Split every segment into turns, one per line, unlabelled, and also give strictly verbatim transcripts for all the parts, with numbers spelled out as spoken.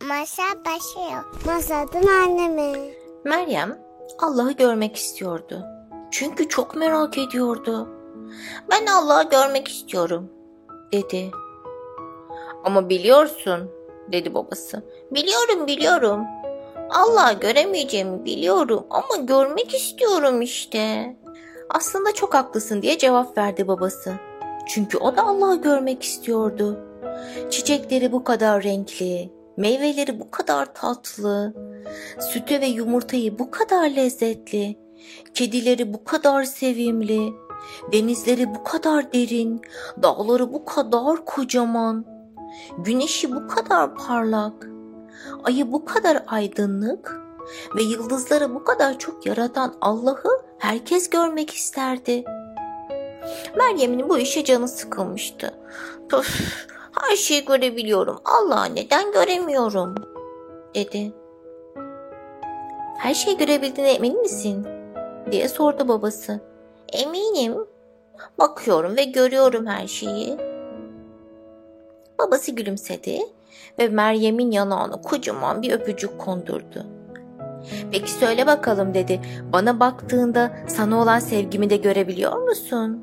Masal başlıyor. Masalın annemi.
Meryem Allah'ı görmek istiyordu. Çünkü çok merak ediyordu. "Ben Allah'ı görmek istiyorum," dedi. "Ama biliyorsun," dedi babası. "Biliyorum, biliyorum. Allah'ı göremeyeceğimi biliyorum ama görmek istiyorum işte." "Aslında çok haklısın," diye cevap verdi babası. Çünkü o da Allah'ı görmek istiyordu. Çiçekleri bu kadar renkli, meyveleri bu kadar tatlı, sütü ve yumurtayı bu kadar lezzetli, kedileri bu kadar sevimli, denizleri bu kadar derin, dağları bu kadar kocaman, güneşi bu kadar parlak, ayı bu kadar aydınlık ve yıldızları bu kadar çok yaratan Allah'ı herkes görmek isterdi. Meryem'in bu işe canı sıkılmıştı. "Püf, her şeyi görebiliyorum. Allah'ı neden göremiyorum?" dedi. "Her şeyi görebildiğine emin misin?" diye sordu babası. "Eminim. Bakıyorum ve görüyorum her şeyi." Babası gülümsedi ve Meryem'in yanağına kocaman bir öpücük kondurdu. "Peki söyle bakalım," dedi. "Bana baktığında sana olan sevgimi de görebiliyor musun?"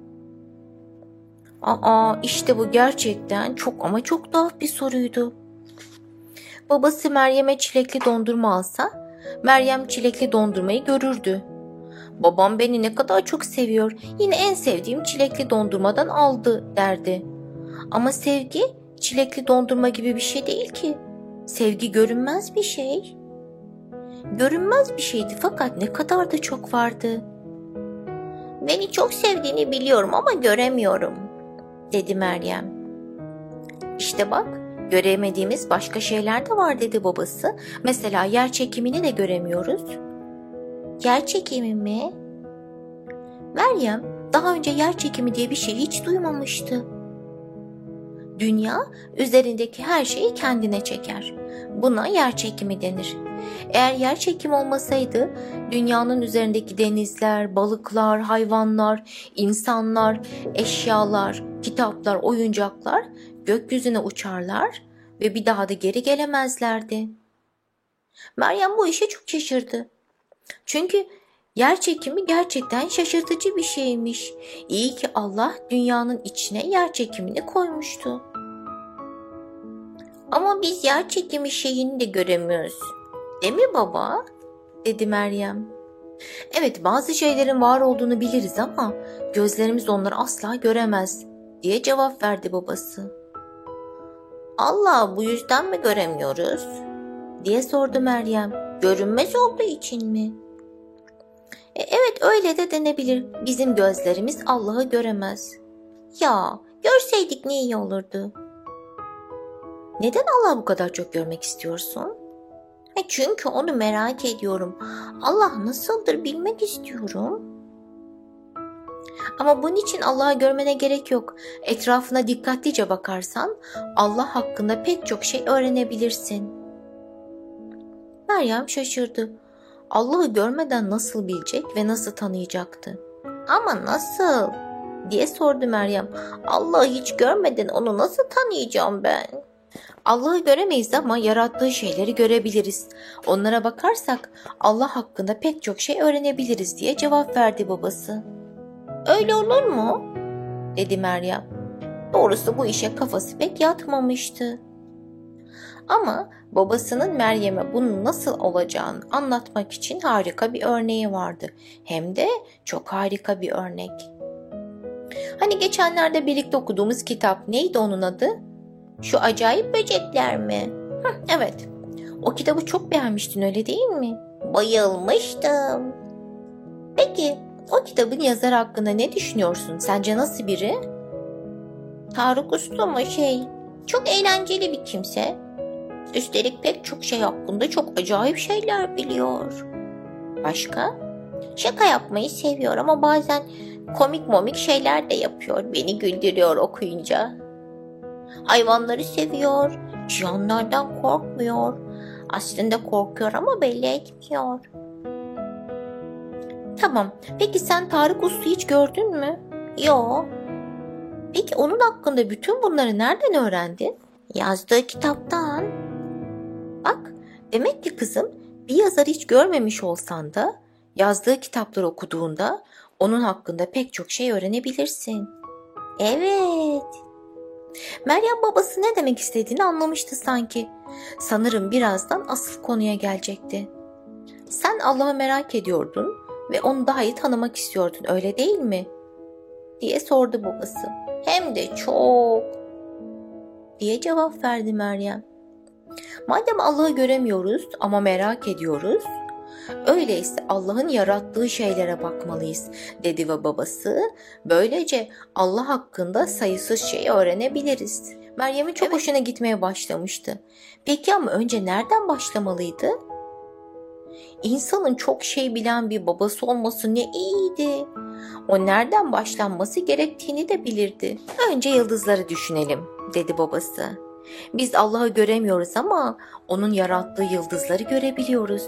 Aa, işte bu gerçekten çok ama çok tuhaf bir soruydu. Babası Meryem'e çilekli dondurma alsa, Meryem çilekli dondurmayı görürdü. "Babam beni ne kadar çok seviyor, yine en sevdiğim çilekli dondurmadan aldı," derdi. Ama sevgi çilekli dondurma gibi bir şey değil ki. Sevgi görünmez bir şey. Görünmez bir şeydi fakat ne kadar da çok vardı. "Beni çok sevdiğini biliyorum ama göremiyorum," dedi Meryem. "İşte bak, göremediğimiz başka şeyler de var," dedi babası. "Mesela yer çekimini de göremiyoruz." "Yer çekimi mi?" Meryem daha önce yer çekimi diye bir şey hiç duymamıştı. Dünya üzerindeki her şeyi kendine çeker. Buna yer çekimi denir. Eğer yer çekimi olmasaydı dünyanın üzerindeki denizler, balıklar, hayvanlar, insanlar, eşyalar, kitaplar, oyuncaklar gökyüzüne uçarlar ve bir daha da geri gelemezlerdi. Meryem bu işe çok şaşırdı. Çünkü yer çekimi gerçekten şaşırtıcı bir şeymiş. İyi ki Allah dünyanın içine yer çekimini koymuştu. "Ama biz yer çekimi şeyini de göremiyoruz, değil mi baba?" dedi Meryem. "Evet, bazı şeylerin var olduğunu biliriz ama gözlerimiz onları asla göremez," diye cevap verdi babası. "Allah bu yüzden mi göremiyoruz?" diye sordu Meryem. "Görünmez olduğu için mi?" E, evet, öyle de denebilir. Bizim gözlerimiz Allah'ı göremez. "Ya, görseydik ne iyi olurdu." "Neden Allah'ı bu kadar çok görmek istiyorsun?" E çünkü onu merak ediyorum. Allah nasıldır bilmek istiyorum. Ama bunun için Allah'ı görmene gerek yok. Etrafına dikkatlice bakarsan Allah hakkında pek çok şey öğrenebilirsin. Meryem şaşırdı. Allah'ı görmeden nasıl bilecek ve nasıl tanıyacaktı? "Ama nasıl?" diye sordu Meryem. "Allah'ı hiç görmeden onu nasıl tanıyacağım ben?" "Allah'ı göremeyiz ama yarattığı şeyleri görebiliriz. Onlara bakarsak Allah hakkında pek çok şey öğrenebiliriz," diye cevap verdi babası. "Öyle olur mu?" dedi Meryem. Doğrusu bu işe kafası pek yatmamıştı. Ama babasının Meryem'e bunun nasıl olacağını anlatmak için harika bir örneği vardı. Hem de çok harika bir örnek. Hani geçenlerde birlikte okuduğumuz kitap, neydi onun adı? "Şu Acayip Böcekler" mi? Hı, evet. O kitabı çok beğenmiştin, öyle değil mi? Bayılmıştım. Peki o kitabın yazarı hakkında ne düşünüyorsun? Sence nasıl biri? Tarık Uslu mu şey? Çok eğlenceli bir kimse. Üstelik pek çok şey hakkında çok acayip şeyler biliyor. Başka? Şaka yapmayı seviyor ama bazen komik momik şeyler de yapıyor. Beni güldürüyor okuyunca. Hayvanları seviyor. Cihanlardan korkmuyor. Aslında korkuyor ama belli etmiyor. Tamam. Peki sen Tarık Uslu'yu hiç gördün mü? Yo. Peki onun hakkında bütün bunları nereden öğrendin? Yazdığı kitaptan. Demek ki kızım, bir yazarı hiç görmemiş olsan da yazdığı kitapları okuduğunda onun hakkında pek çok şey öğrenebilirsin. Evet. Meryem babası ne demek istediğini anlamıştı sanki. Sanırım birazdan asıl konuya gelecekti. Sen Allah'ı merak ediyordun ve onu daha iyi tanımak istiyordun, öyle değil mi? Diye sordu babası. Hem de çok, diye cevap verdi Meryem. Madem Allah'ı göremiyoruz ama merak ediyoruz, öyleyse Allah'ın yarattığı şeylere bakmalıyız, dedi ve babası. Böylece Allah hakkında sayısız şey öğrenebiliriz. Meryem'in çok evet. hoşuna gitmeye başlamıştı. Peki ama önce nereden başlamalıydı? İnsanın çok şey bilen bir babası olması ne iyiydi. O nereden başlanması gerektiğini de bilirdi. Önce yıldızları düşünelim, dedi babası. Biz Allah'ı göremiyoruz ama onun yarattığı yıldızları görebiliyoruz.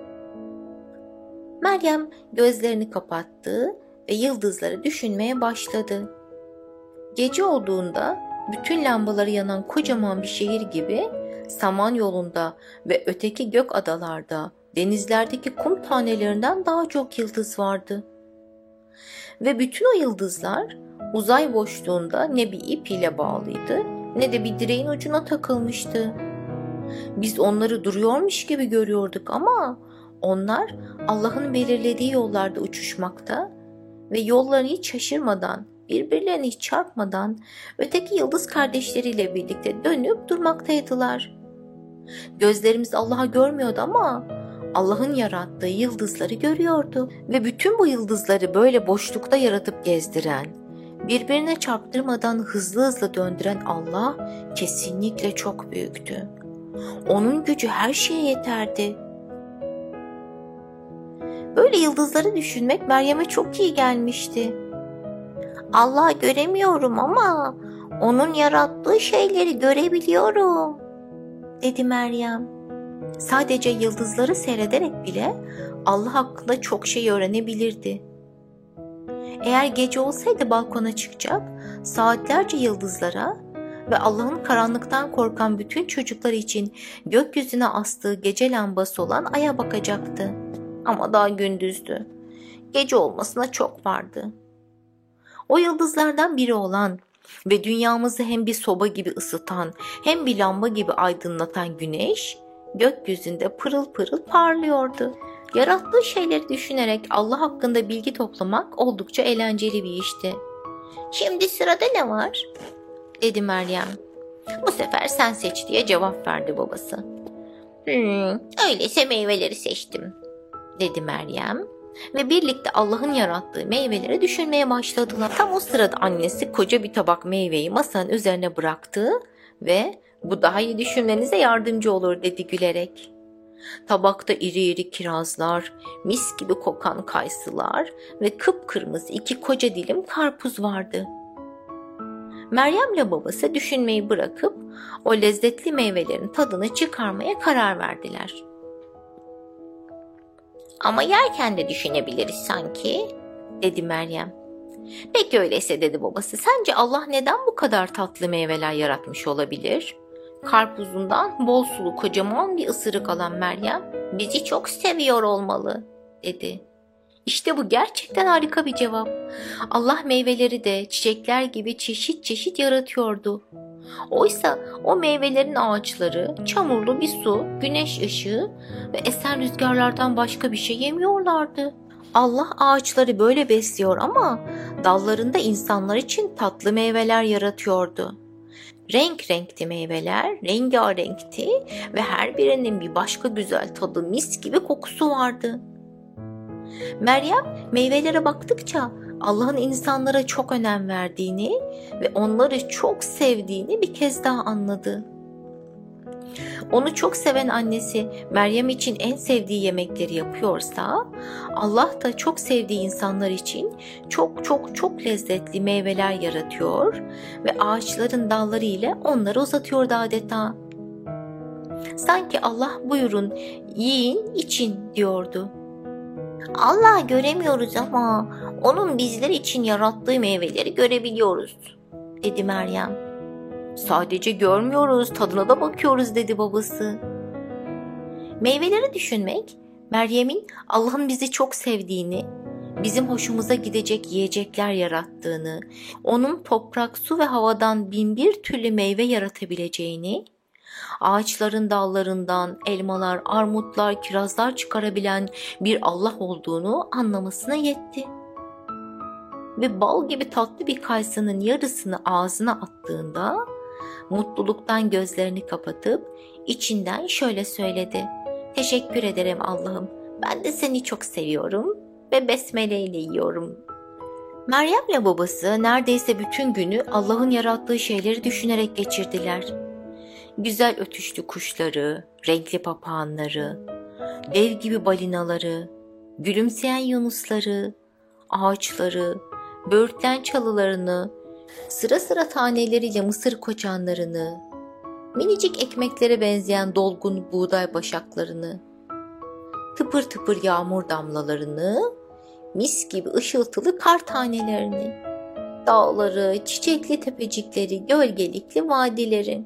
Meryem gözlerini kapattı ve yıldızları düşünmeye başladı. Gece olduğunda bütün lambaları yanan kocaman bir şehir gibi Samanyolu'nda ve öteki gök adalarda, denizlerdeki kum tanelerinden daha çok yıldız vardı. Ve bütün o yıldızlar uzay boşluğunda ne bir ip ile bağlıydı ne de bir direğin ucuna takılmıştı. Biz onları duruyormuş gibi görüyorduk ama onlar Allah'ın belirlediği yollarda uçuşmakta ve yollarını hiç şaşırmadan, birbirlerine hiç çarpmadan öteki yıldız kardeşleriyle birlikte dönüp durmaktaydılar. Gözlerimiz Allah'ı görmüyordu ama Allah'ın yarattığı yıldızları görüyordu ve bütün bu yıldızları böyle boşlukta yaratıp gezdiren, birbirine çarptırmadan hızlı hızlı döndüren Allah kesinlikle çok büyüktü. Onun gücü her şeye yeterdi. Böyle yıldızları düşünmek Meryem'e çok iyi gelmişti. Allah'ı göremiyorum ama onun yarattığı şeyleri görebiliyorum, dedi Meryem. Sadece yıldızları seyrederek bile Allah hakkında çok şey öğrenebilirdi. Eğer gece olsaydı balkona çıkacak, saatlerce yıldızlara ve Allah'ın karanlıktan korkan bütün çocuklar için gökyüzüne astığı gece lambası olan aya bakacaktı. Ama daha gündüzdü. Gece olmasına çok vardı. O yıldızlardan biri olan ve dünyamızı hem bir soba gibi ısıtan hem bir lamba gibi aydınlatan güneş gökyüzünde pırıl pırıl parlıyordu. Yarattığı şeyleri düşünerek Allah hakkında bilgi toplamak oldukça eğlenceli bir işti. Şimdi sırada ne var? Dedi Meryem. Bu sefer sen seç, diye cevap verdi babası. Hmm, öyleyse meyveleri seçtim, dedi Meryem. Ve birlikte Allah'ın yarattığı meyveleri düşünmeye başladılar. Tam o sırada annesi koca bir tabak meyveyi masanın üzerine bıraktı ve bu daha iyi düşünmenize yardımcı olur, dedi gülerek. Tabakta iri iri kirazlar, mis gibi kokan kayısılar ve kıpkırmızı iki koca dilim karpuz vardı. Meryem'le babası düşünmeyi bırakıp o lezzetli meyvelerin tadını çıkarmaya karar verdiler. Ama yerken de düşünebiliriz sanki, dedi Meryem. Peki öyleyse, dedi babası. Sence Allah neden bu kadar tatlı meyveler yaratmış olabilir? Karpuzundan bol sulu kocaman bir ısırık alan Meryem, bizi çok seviyor olmalı, dedi. İşte bu gerçekten harika bir cevap. Allah meyveleri de çiçekler gibi çeşit çeşit yaratıyordu. Oysa o meyvelerin ağaçları çamurlu bir su, güneş ışığı ve esen rüzgarlardan başka bir şey yemiyorlardı. Allah ağaçları böyle besliyor ama dallarında insanlar için tatlı meyveler yaratıyordu. Renk renkti meyveler, rengarenkti ve her birinin bir başka güzel tadı, mis gibi kokusu vardı. Meryem meyvelere baktıkça Allah'ın insanlara çok önem verdiğini ve onları çok sevdiğini bir kez daha anladı. Onu çok seven annesi Meryem için en sevdiği yemekleri yapıyorsa, Allah da çok sevdiği insanlar için çok çok çok lezzetli meyveler yaratıyor ve ağaçların dalları ile onları uzatıyordu adeta. Sanki Allah buyurun, yiyin, için diyordu. Allah'ı göremiyoruz ama onun bizler için yarattığı meyveleri görebiliyoruz, dedi Meryem. Sadece görmüyoruz, tadına da bakıyoruz, dedi babası. Meyveleri düşünmek, Meryem'in Allah'ın bizi çok sevdiğini, bizim hoşumuza gidecek yiyecekler yarattığını, onun toprak, su ve havadan bin bir türlü meyve yaratabileceğini, ağaçların dallarından elmalar, armutlar, kirazlar çıkarabilen bir Allah olduğunu anlamasına yetti. Ve bal gibi tatlı bir kayısının yarısını ağzına attığında mutluluktan gözlerini kapatıp içinden şöyle söyledi: "Teşekkür ederim Allah'ım. Ben de seni çok seviyorum ve besmele ile yiyorum." Meryem'le babası neredeyse bütün günü Allah'ın yarattığı şeyleri düşünerek geçirdiler. Güzel ötüşlü kuşları, renkli papağanları, dev gibi balinaları, gülümseyen yunusları, ağaçları, böğürtlen çalılarını, sıra sıra taneleriyle mısır koçanlarını, minicik ekmeklere benzeyen dolgun buğday başaklarını, tıpır tıpır yağmur damlalarını, mis gibi ışıltılı kar tanelerini, dağları, çiçekli tepecikleri, gölgelikli vadileri,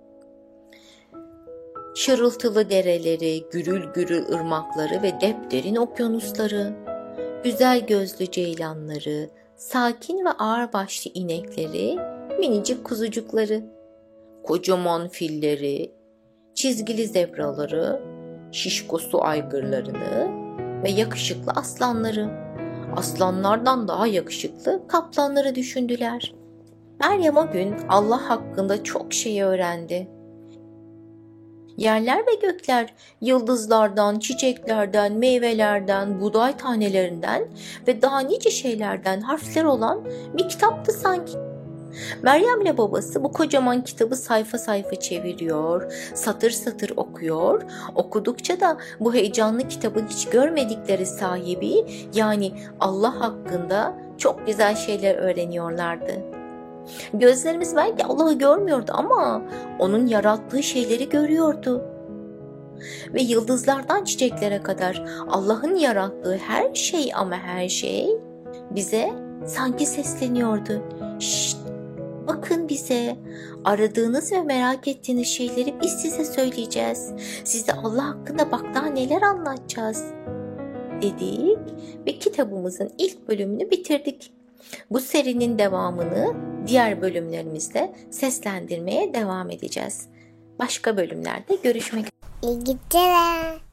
şırıltılı dereleri, gürül gürül ırmakları ve depderin okyanusları, güzel gözlü ceylanları, sakin ve ağırbaşlı inekleri, minicik kuzucukları, kocaman filleri, çizgili zebraları, şişko su aygırlarını ve yakışıklı aslanları, aslanlardan daha yakışıklı kaplanları düşündüler. Meryem o gün Allah hakkında çok şey öğrendi. Yerler ve gökler yıldızlardan, çiçeklerden, meyvelerden, buğday tanelerinden ve daha nice şeylerden harfler olan bir kitaptı sanki. Meryem'le babası bu kocaman kitabı sayfa sayfa çeviriyor, satır satır okuyor. Okudukça da bu heyecanlı kitabın hiç görmedikleri sahibi, yani Allah hakkında çok güzel şeyler öğreniyorlardı. Gözlerimiz belki Allah'ı görmüyordu ama onun yarattığı şeyleri görüyordu. Ve yıldızlardan çiçeklere kadar Allah'ın yarattığı her şey, ama her şey bize sanki sesleniyordu. Şşt, bakın bize, aradığınız ve merak ettiğiniz şeyleri biz size söyleyeceğiz. Size Allah hakkında bak daha neler anlatacağız dedik ve kitabımızın ilk bölümünü bitirdik. Bu serinin devamını diğer bölümlerimizde seslendirmeye devam edeceğiz. Başka bölümlerde görüşmek üzere.
İyi geceler.